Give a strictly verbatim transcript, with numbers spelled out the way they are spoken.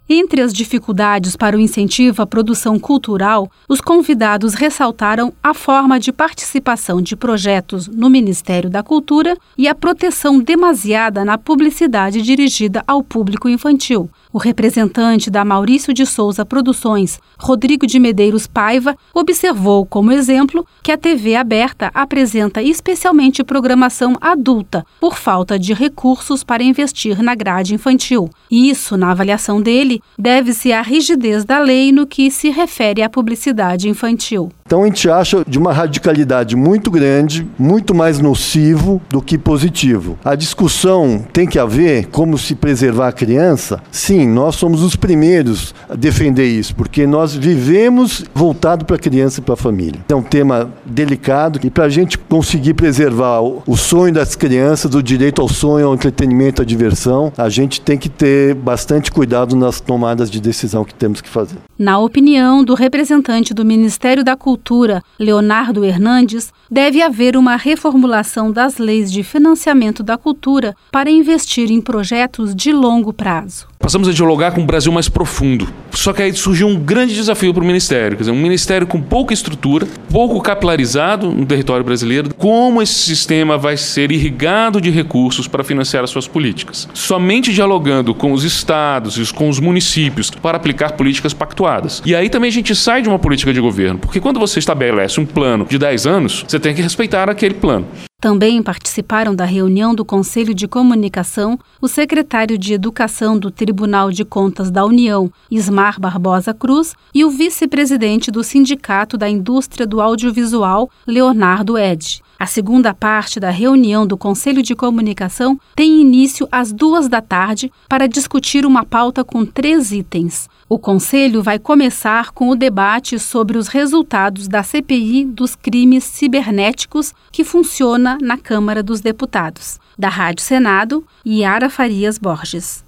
Entre as dificuldades para o incentivo à produção cultural, os convidados ressaltaram a forma de participação de projetos no Ministério da Cultura e a proteção demasiada na publicidade dirigida ao público infantil. O representante da Maurício de Souza Produções, Rodrigo de Medeiros Paiva, observou como exemplo que a T V aberta apresenta especialmente programação adulta por falta de recursos para investir na grade infantil. Isso, na avaliação dele, deve-se à rigidez da lei no que se refere à publicidade infantil. Então a gente acha de uma radicalidade muito grande, muito mais nocivo do que positivo. A discussão tem que haver como se preservar a criança? Sim, nós somos os primeiros a defender isso, porque nós vivemos voltado para a criança e para a família. É um tema delicado e para a gente conseguir preservar o sonho das crianças, o direito ao sonho, ao entretenimento, à diversão, a gente tem que ter bastante cuidado nas tomadas de decisão que temos que fazer. Na opinião do representante do Ministério da Cultura, Leonardo Hernandes, deve haver uma reformulação das leis de financiamento da cultura para investir em projetos de longo prazo. Passamos a dialogar com um Brasil mais profundo. Só que aí surgiu um grande desafio para o Ministério, quer dizer, um Ministério com pouca estrutura, pouco capilarizado no território brasileiro. Como esse sistema vai ser irrigado de recursos para financiar as suas políticas? Somente dialogando com os estados e com os municípios para aplicar políticas pactuadas. E aí também a gente sai de uma política de governo, porque quando você estabelece um plano de dez anos, você tem que respeitar aquele plano. Também participaram da reunião do Conselho de Comunicação o secretário de Educação do Tribunal de Contas da União, Ismar Barbosa Cruz, e o vice-presidente do Sindicato da Indústria do Audiovisual, Leonardo Ed. A segunda parte da reunião do Conselho de Comunicação tem início às duas da tarde para discutir uma pauta com três itens. O Conselho vai começar com o debate sobre os resultados da C P I dos crimes cibernéticos que funciona na Câmara dos Deputados. Da Rádio Senado, Yara Farias Borges.